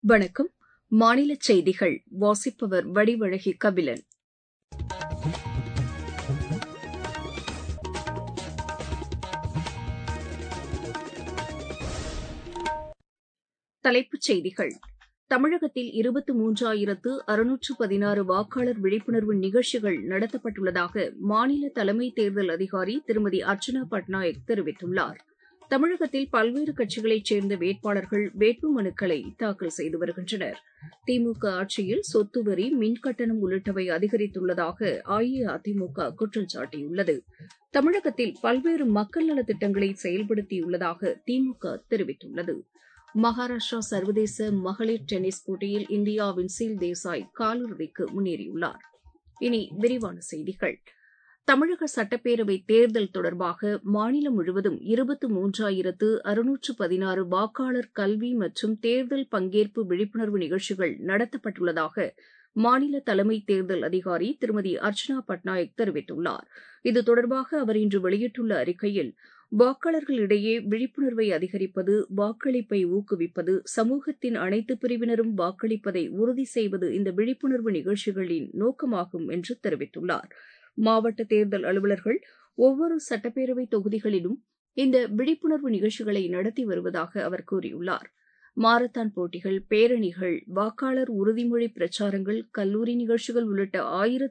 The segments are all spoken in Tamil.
வணக்கம். மாநிலச் செய்திகள் வாசிப்பவர் வடிவழகி கபிலன். தலைப்புச் செய்திகள். தமிழகத்தில் 23,616 வாக்காளர் விழிப்புணர்வு நிகழ்ச்சிகள் நடத்தப்பட்டுள்ளதாக மாநில தலைமை தேர்தல் அதிகாரி திருமதி அர்ச்சனா பட்நாயக் தெரிவித்துள்ளார். தமிழகத்தில் பல்வேறு கட்சிகளைச் சேர்ந்த வேட்பாளர்கள் வேட்புமனுக்களை தாக்கல் செய்து வருகின்றனர். திமுக ஆட்சியில் சொத்து வரி, மின்கட்டணம் உள்ளிட்டவை அதிகரித்துள்ளதாக அஇஅதிமுக குற்றம் சாட்டியுள்ளது. தமிழகத்தில் பல்வேறு மக்கள் நலத்திட்டங்களை செயல்படுத்தியுள்ளதாக திமுக தெரிவித்துள்ளது. மகாராஷ்டிரா சர்வதேச மகளிர் டென்னிஸ் போட்டியில் இந்தியாவின் சீல் தேசாய் காலிறுதிக்கு முன்னேறியுள்ளார். இனி விரிவான செய்திகள். தமிழக சட்டப்பேரவைத் தேர்தல் தொடர்பாக மாநிலம் முழுவதும் 23,616 வாக்காளர் கல்வி மற்றும் தேர்தல் பங்கேற்பு விழிப்புணர்வு நிகழ்ச்சிகள் நடத்தப்பட்டுள்ளதாக மாநில தலைமை தேர்தல் அதிகாரி திருமதி அர்ச்சனா பட்நாயக் தெரிவித்துள்ளார். இது தொடர்பாக அவர் இன்று வெளியிட்டுள்ள அறிக்கையில், வாக்காளர்களிடையே விழிப்புணர்வை அதிகரிப்பது, வாக்களிப்பை ஊக்குவிப்பது, சமூகத்தின் அனைத்து பிரிவினரும் வாக்களிப்பதை உறுதி செய்வது இந்த விழிப்புணர்வு நிகழ்ச்சிகளின் நோக்கமாகும் என்று தெரிவித்துள்ளார். மாவட்ட தேர்தல் அலுவலர்கள் ஒவ்வொரு சட்டப்பேரவை தொகுதிகளிலும் இந்த விழிப்புணர்வு நிகழ்ச்சிகளை நடத்தி வருவதாக அவர் கூறியுள்ளார். மாரத்தான் போட்டிகள், பேரணிகள், வாக்காளர் உறுதிமொழி பிரச்சாரங்கள், கல்லூரி நிகழ்ச்சிகள் உள்ளிட்ட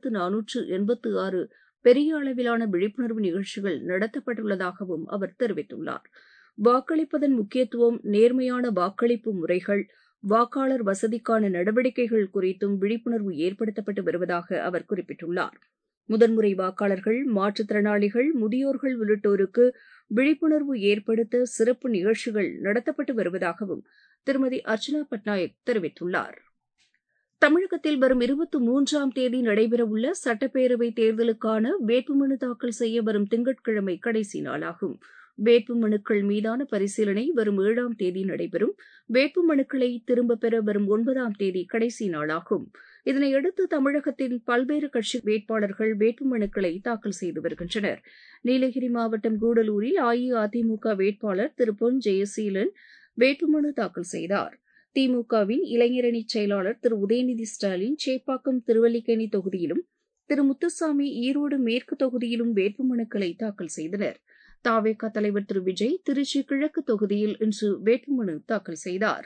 1486 பெரிய அளவிலான விழிப்புணர்வு நிகழ்ச்சிகள் நடத்தப்பட்டுள்ளதாகவும் அவர் தெரிவித்துள்ளார். வாக்களிப்பதன் முக்கியத்துவம், நேர்மையான வாக்களிப்பு முறைகள், வாக்காளர் வசதிக்கான நடவடிக்கைகள் குறித்தும் விழிப்புணர்வு ஏற்படுத்தப்பட்டு வருவதாக அவர் குறிப்பிட்டுள்ளார். முதன்முறை வாக்காளர்கள், மாற்றுத்திறனாளிகள், முதியோர்கள் உள்ளிட்டோருக்கு விழிப்புணர்வு ஏற்படுத்த சிறப்பு நிகழ்ச்சிகள் நடத்தப்பட்டு வருவதாகவும் திருமதி அர்ச்சனா பட்நாயக் தெரிவித்துள்ளார். தமிழகத்தில் வரும் 23ஆம் தேதி நடைபெறவுள்ள சட்டப்பேரவைத் தேர்தலுக்கான வேட்புமனு தாக்கல் செய்ய வரும் திங்கட்கிழமை கடைசி நாளாகும். வேட்புமனுக்கள் மீதான பரிசீலனை வரும் 7ஆம் தேதி நடைபெறும். வேட்புமனுக்களை திரும்பப் பெற வரும் 9ஆம் தேதி கடைசி நாளாகும். இதனையடுத்து தமிழகத்தின் பல்வேறு கட்சி வேட்பாளர்கள் வேட்புமனுக்களை தாக்கல் செய்து வருகின்றனர். நீலகிரி மாவட்டம் கூடலூரில் அஇஅதிமுக வேட்பாளர் திரு பொன் ஜெயசீலன் வேட்புமனு தாக்கல் செய்தார். திமுகவின் இளைஞரணி செயலாளர் திரு உதயநிதி ஸ்டாலின் சேப்பாக்கம் திருவல்லிக்கேணி தொகுதியிலும், திரு முத்துசாமி ஈரோடு மேற்கு தொகுதியிலும் வேட்புமனுக்களை தாக்கல் செய்தனர். தவேக தலைவர் திரு விஜய் திருச்சி கிழக்கு தொகுதியில் இன்று வேட்புமனு தாக்கல் செய்தார்.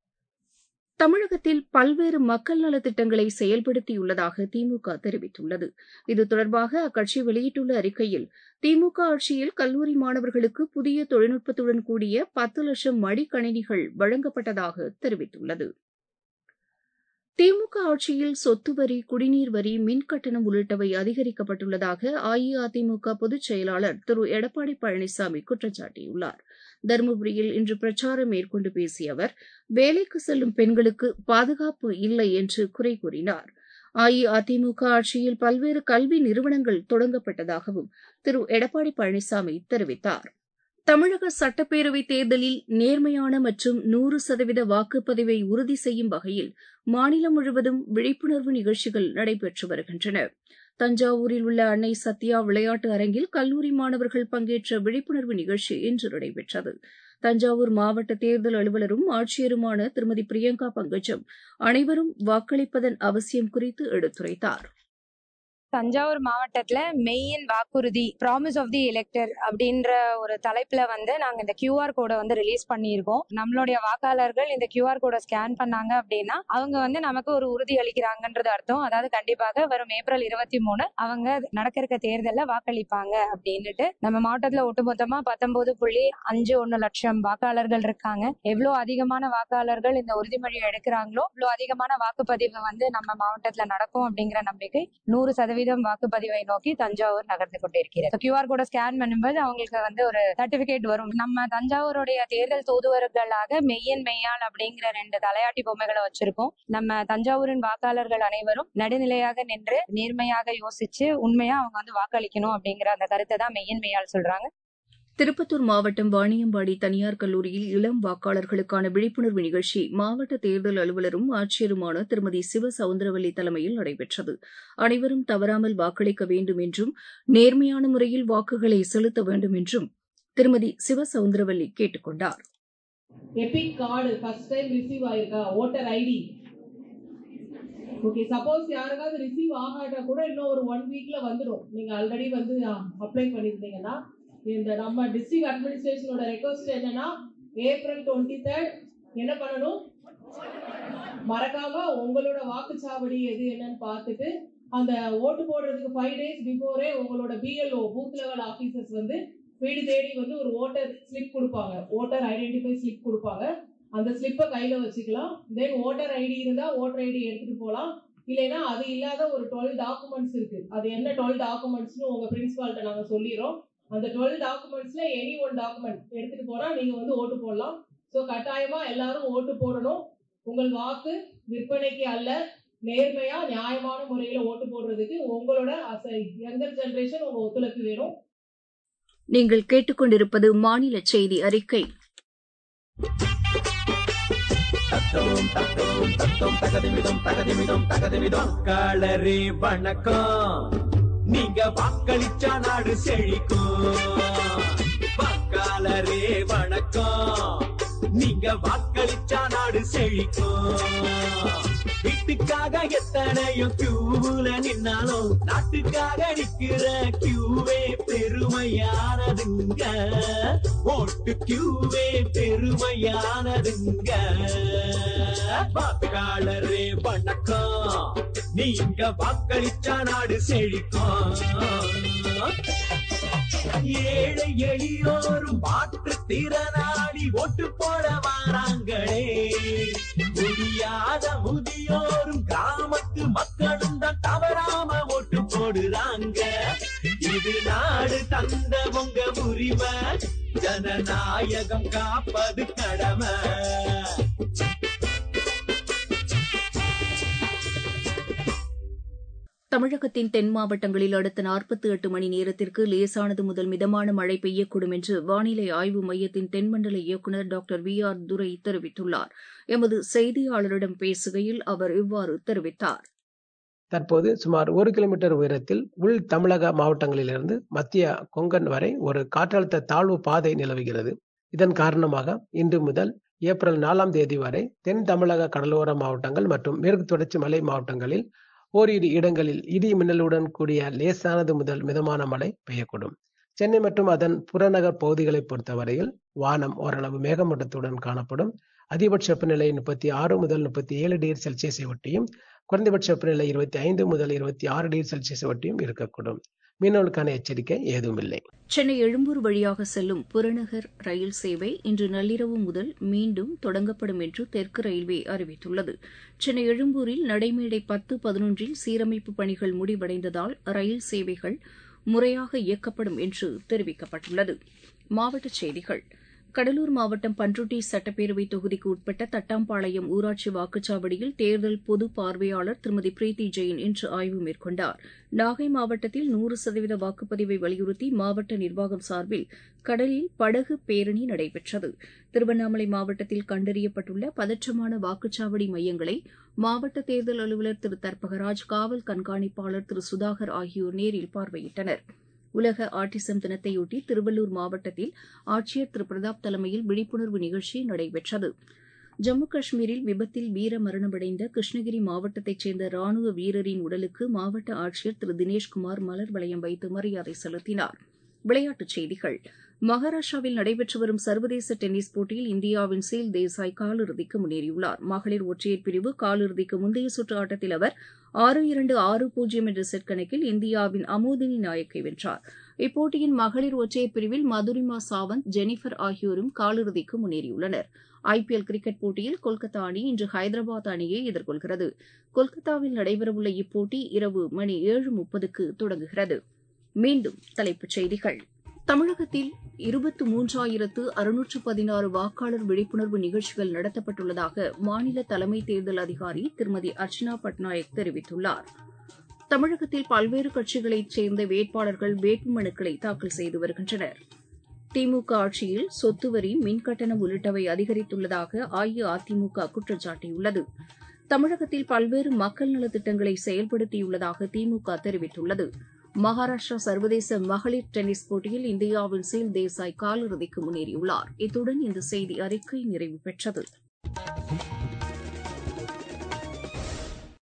தமிழகத்தில் பல்வேறு மக்கள் நலத்திட்டங்களை செயல்படுத்தியுள்ளதாக திமுக தெரிவித்துள்ளது. இது தொடர்பாக அக்கட்சி வெளியிட்டுள்ள அறிக்கையில், திமுக ஆட்சியில் கல்லூரி மாணவர்களுக்கு புதிய தொழில்நுட்பத்துடன் கூடிய 10 லட்சம் மடிக்கணினிகள் வழங்கப்பட்டதாக தெரிவித்துள்ளது. திமுக ஆட்சியில் சொத்து வரி, குடிநீர் வரி, மின்கட்டணம் உள்ளிட்டவை அதிகரிக்கப்பட்டுள்ளதாக அஇஅதிமுக பொதுச் செயலாளர் திரு எடப்பாடி பழனிசாமி குற்றம் சாட்டியுள்ளார். தருமபுரியில் இன்று பிரச்சாரம் மேற்கொண்டு பேசிய அவர், வேலைக்கு செல்லும் பெண்களுக்கு பாதுகாப்பு இல்லை என்று குறை கூறினார். அஇஅதிமுக ஆட்சியில் பல்வேறு கல்வி நிறுவனங்கள் தொடங்கப்பட்டதாகவும் திரு எடப்பாடி பழனிசாமி தெரிவித்தார். தமிழக சட்டப்பேரவைத் தேர்தலில் நேர்மையான மற்றும் 100% வாக்குப்பதிவை உறுதி செய்யும் வகையில் மாநிலம் முழுவதும் விழிப்புணர்வு நிகழ்ச்சிகள் நடைபெற்று வருகின்றன. தஞ்சாவூரில் உள்ள அன்னை சத்யா விளையாட்டு அரங்கில் கல்லூரி மாணவர்கள் பங்கேற்ற விழிப்புணர்வு நிகழ்ச்சி இன்று நடைபெற்றது. தஞ்சாவூர் மாவட்ட தேர்தல் அலுவலரும் ஆட்சியருமான திருமதி பிரியங்கா பங்கஜம் அனைவரும் வாக்களிப்பதன் அவசியம் குறித்து எடுத்துரைத்தார். தஞ்சாவூர் மாவட்டத்துல மெயின் வாக்குறுதி ப்ராமிஸ் ஆஃப் தி எலெக்டர் அப்படின்ற ஒரு தலைப்புல நாங்க இந்த QR கோடை ரிலீஸ் பண்ணியிருக்கோம். நம்மளுடைய வாக்காளர்கள் இந்த QR கோடை ஸ்கேன் பண்ணாங்க அப்படின்னா அவங்க நமக்கு ஒரு உறுதி அளிக்கிறாங்கன்றது அர்த்தம். அதாவது கண்டிப்பாக வரும் ஏப்ரல் 23 அவங்க நடக்க இருக்க தேர்தல்ல வாக்களிப்பாங்க அப்படின்னுட்டு. நம்ம மாவட்டத்துல ஒட்டுமொத்தமா 19.51 லட்சம் வாக்காளர்கள் இருக்காங்க. எவ்வளவு அதிகமான வாக்காளர்கள் இந்த உறுதிமொழி எடுக்கிறாங்களோ அவ்வளவு அதிகமான வாக்குப்பதிவு நம்ம மாவட்டத்துல நடக்கும் அப்படிங்கிற நம்பிக்கை 100% வாக்குப்பதிவை நோக்கி தஞ்சாவூர் நகர்ந்து கொண்டிருக்கிறது. QR கோட ஸ்கேன் பண்ணும்போது அவங்களுக்கு ஒரு சர்டிபிகேட் வரும். நம்ம தஞ்சாவூருடைய தேர்தல் தூதுவர்களாக மெய்யன் மெய்யாள் அப்படிங்கிற 2 தலையாட்டி பொம்மைகளை வச்சிருக்கோம். நம்ம தஞ்சாவூரின் வாக்காளர்கள் அனைவரும் நடுநிலையாக நின்று நேர்மையாக யோசிச்சு உண்மையா அவங்க வாக்களிக்கணும் அப்படிங்கிற அந்த கருத்தை தான் மெய்யன் மெய்யாள் சொல்றாங்க. திருப்பத்தூர் மாவட்டம் வாணியம்பாடி தனியார் கல்லூரியில் இளம் வாக்காளர்களுக்கான விழிப்புணர்வு நிகழ்ச்சி மாவட்ட தேர்தல் அலுவலரும் ஆட்சியருமான திருமதி சிவ சவுந்தரவல்லி தலைமையில் நடைபெற்றது. அனைவரும் தவறாமல் வாக்களிக்க வேண்டும் என்றும், நேர்மையான முறையில் வாக்குகளை செலுத்த வேண்டும் என்றும் திருமதி சிவ சவுந்தரவல்லி கேட்டுக் கொண்டார். EPIC card first time receive ஆயிருக்கா, ஓட்டர் ஐடி. ஓகே, சப்போஸ் யாருக்காவது ரிசீவ் ஆகாட்டா கூட இன்னும் ஒரு 1 வீக்ல வந்துடும். நீங்க ஆல்ரெடி வந்து அப்ளை பண்ணிருந்தீங்கன்னா. இந்த நம்ம டிஸ்ட்ரிக்ட் அட்மினிஸ்ட்ரேஷனோட ரெக்வஸ்ட் என்னன்னா, ஏப்ரல் 23 என்ன பண்ணணும், மறக்காம உங்களோட வாக்குச்சாவடி எது என்னன்னு பார்த்துட்டு அந்த ஓட்டு போடுறதுக்கு 5 days பிஃபோரே உங்களோட BLO பூத் லெவல் ஆபீசர்ஸ் வந்து வீடு தேடி வந்து ஒரு ஓட்டர் ஸ்லிப் கொடுப்பாங்க, ஓட்டர் ஐடென்டிஃபை ஸ்லிப் கொடுப்பாங்க. அந்த ஸ்லிப்பை கையில வச்சுக்கலாம். தென் ஓட்டர் ஐடி இருந்தா ஓட்டர் ஐடி எடுத்துட்டு போகலாம். இல்லைன்னா அது இல்லாத ஒரு 12 டாக்குமெண்ட்ஸ் இருக்கு. அது என்ன 12 டாக்குமெண்ட்ஸ்னு உங்க பிரின்சிபால்கிட்ட நாங்க சொல்லிடுறோம். அந்த 12 டாக்குமெண்ட்ஸ்ல எனி ஒன் டாக்குமெண்ட் எடுத்துட்டு போனா நீங்க வந்து ஓட்டு போடலாம். ஸோ கட்டாயமா எல்லாரும் ஓட்டு போடணும். உங்கள் வாக்கு விற்பனைக்கு அல்ல, நேர்மையா நியாயமான முறையில ஓட்டு போடுறதுக்கு உங்களோட யங்கர் ஜெனரேஷன் உங்க ஒத்துழைப்பு வேணும். நீங்கள் கேட்டுக்கொண்டிருப்பது மாநில செய்தி அறிக்கை. வாக்காளரே வணக்கம், நீங்க வாக்களிச்சா நாடு செழிக்கும். வாக்காளரே வணக்கம், நீங்க வாக்களிச்சா நாடு செழிக்கும். வீட்டுக்காக எத்தனையோ கியூல நின்னாலும் நாட்டுக்காக நிக்கிற கியூவே பெருமையானதுங்க. ஓட்டு கியூவே பெருமையானதுங்க. வாக்காளரே வணக்கம், நீங்க வாக்களிச்சா நாடு செழிக்கும். ஏழை எளியோரும் மாற்றுத்திறனாளி ஓட்டு போட வாராங்களே. முடியாத முதியோரும் கிராமத்து மக்களும் தான் தவறாம ஓட்டு போடுறாங்க. இது நாடு தந்த உங்க உரிமை, ஜனநாயகம் காப்பது கடமை. தமிழகத்தின் தென் மாவட்டங்களில் அடுத்த 48 மணி நேரத்திற்கு லேசானது முதல் மிதமான மழை பெய்யக்கூடும் என்று வானிலை ஆய்வு மையத்தின் தென்மண்டல இயக்குநர் டாக்டர் VR துரை தெரிவித்துள்ளார். எமது செய்தியாளரிடம் பேசுகையில் அவர் இவ்வாறு தெரிவித்தார். தற்போது சுமார் 1 கிலோமீட்டர் உயரத்தில் உள் தமிழக மாவட்டங்களிலிருந்து மத்திய கொங்கன் வரை ஒரு காற்றழுத்த தாழ்வு பாதை நிலவுகிறது. இதன் காரணமாக இன்று முதல் ஏப்ரல் 4ஆம் தேதி வரை தென் தமிழக கடலோர மாவட்டங்கள் மற்றும் மேற்கு தொடர்ச்சி மலை மாவட்டங்களில் ஓரிரு இடங்களில் இடி மின்னலுடன் கூடிய லேசானது முதல் மிதமான மழை பெய்யக்கூடும். சென்னை மற்றும் அதன் புறநகர் பகுதிகளை பொறுத்தவரையில் வானம் ஓரளவு மேகமூட்டத்துடன் காணப்படும். அதிகபட்ச வெப்பநிலை 36 முதல் 37 டிகிரி செல்சியஸை ஒட்டியும் குறைந்தபட்ச வெப்பநிலை 25 முதல் 26 டிகிரி செல்சியஸை ஒட்டியும் இருக்கக்கூடும். மீனவர்களுக்கான எச்சரிக்கை ஏதும் இல்லை. சென்னை எழும்பூர் வழியாக செல்லும் புறநகர் ரயில் சேவை இன்று நள்ளிரவு முதல் மீண்டும் தொடங்கப்படும் என்று தெற்கு ரயில்வே அறிவித்துள்ளது. சென்னை எழும்பூரில் நடைமேடை 10, 11 சீரமைப்பு பணிகள் முடிவடைந்ததால் ரயில் சேவைகள் முறையாக இயக்கப்படும் என்று தெரிவிக்கப்பட்டுள்ளது. மாவட்டச் செய்திகள். கடலூர் மாவட்டம் பண்ருட்டி சட்டப்பேரவை தொகுதிக்கு உட்பட்ட தட்டாம்பாளையம் ஊராட்சி வாக்குச்சாவடியில் தேர்தல் பொது பார்வையாளர் திருமதி பிரீத்தி ஜெயின் இன்று ஆய்வு மேற்கொண்டார். நாகை மாவட்டத்தில் 100% வாக்குப்பதிவை வலியுறுத்தி மாவட்ட நிர்வாகம் சார்பில் கடலில் படகு பேரணி நடைபெற்றது. திருவண்ணாமலை மாவட்டத்தில் கண்டறியப்பட்டுள்ள பதற்றமான வாக்குச்சாவடி மையங்களை மாவட்ட தேர்தல் அலுவலர் திரு தர்பகராஜ், காவல் கண்காணிப்பாளர் திரு சுதாகர் ஆகியோர் நேரில் பார்வையிட்டனர். உலக ஆட்டிசம் தினத்தையொட்டி திருவள்ளூர் மாவட்டத்தில் ஆட்சியர் திரு பிரதாப் தலைமையில் விழிப்புணர்வு நிகழ்ச்சி நடைபெற்றது. ஜம்மு காஷ்மீரில் விபத்தில் வீரமரணமடைந்த கிருஷ்ணகிரி மாவட்டத்தைச் சேர்ந்த ராணுவ வீரரின் உடலுக்கு மாவட்ட ஆட்சியர் திரு தினேஷ்குமார் மலர் வளையம் வைத்து மரியாதை செலுத்தினார். விளையாட்டுச் செய்திகள். மகாராஷ்டிராவில் நடைபெற்று வரும் சர்வதேச டென்னிஸ் போட்டியில் இந்தியாவின் சீல் தேசாய் காலிறுதிக்கு முன்னேறியுள்ளார். மகளிர் ஒற்றையர் பிரிவு காலிறுதிக்கு முந்தைய சுற்று ஆட்டத்தில் அவர் 6-2, 6-0 என்ற செட் கணக்கில் இந்தியாவின் அமோதினி நாயக்கை வென்றார். இப்போட்டியின் மகளிர் ஒற்றையர் பிரிவில் மதுரிமா சாவந்த், ஜெனிஃபர் ஆகியோரும் காலிறுதிக்கு முன்னேறியுள்ளனர். IPL கிரிக்கெட் போட்டியில் கொல்கத்தா அணி இன்று ஹைதராபாத் அணியை எதிர்கொள்கிறது. கொல்கத்தாவில் நடைபெறவுள்ள இப்போட்டி இரவு மணி 7:30க்கு தொடங்குகிறது. மீண்டும் தலைப்புச் செய்திகள். தமிழகத்தில் 23,616 வாக்காளர் விழிப்புணர்வு நிகழ்ச்சிகள் நடத்தப்பட்டுள்ளதாக மாநில தலைமை தேர்தல் அதிகாரி திருமதி அர்ச்சனா பட்நாயக் தெரிவித்துள்ளார். தமிழகத்தில் பல்வேறு கட்சிகளைச் சேர்ந்த வேட்பாளர்கள் வேட்புமனுக்களை தாக்கல் செய்து வருகின்றனர். திமுக ஆட்சியில் சொத்து வரி, மின்கட்டணம் உள்ளிட்டவை அதிகரித்துள்ளதாக அஇஅதிமுக குற்றம் சாட்டியுள்ளது. தமிழகத்தில் பல்வேறு மக்கள் நலத்திட்டங்களை செயல்படுத்தியுள்ளதாக திமுக தெரிவித்துள்ளது. மகாராஷ்டிரா சர்வதேச மகளிர் டென்னிஸ் போட்டியில் இந்தியாவின் சீல் தேசாய் காலிறுதிக்கு முன்னேறியுள்ளார். இத்துடன் இந்த செய்தி அறிக்கை நிறைவு பெற்றது.